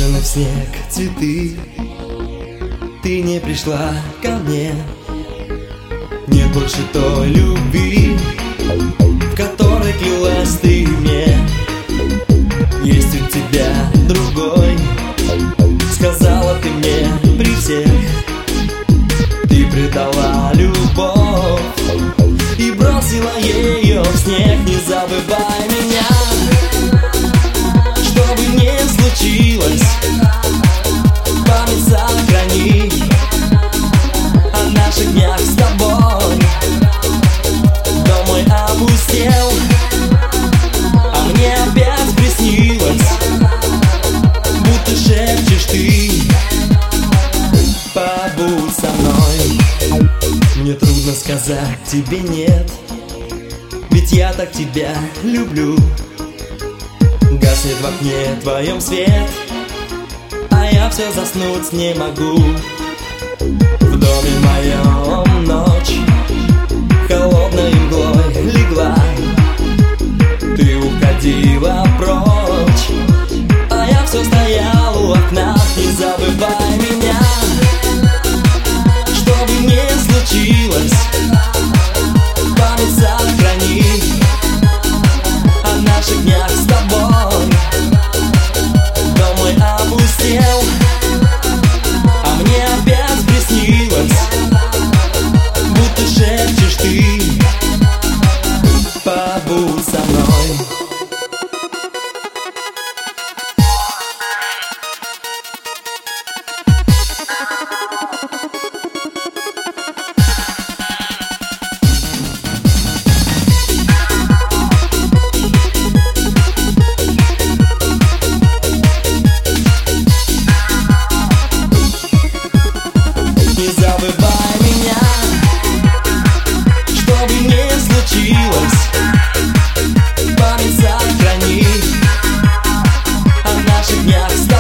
Сложены в снег цветы, ты не пришла ко мне. Нет больше той любви, в которой клялась ты мне. Есть у тебя другой, сказала ты мне при всех. Ты предала любовь и бросила ее в снег. Не забывай меня, что бы ни случилось, память сохрани о наших днях с тобой. Дом мой опустел, а мне опять приснилось, будто шепчешь ты: побудь со мной. Мне трудно сказать тебе нет, ведь я так тебя люблю. Гаснет в окне твоем свет, а я все заснуть не могу. В доме моем ночь холодной мглой легла. Ты уходила прочь, а я все стоял у окна. Не забывай меня, что бы ни случилось, память сохрани о наших днях с тобой. Дом мой опустел, а мне опять приснилось, будто шепчешь ты: побудь со мной. Не забывай меня, что бы ни случилось, память сохрани о наших днях с тобой.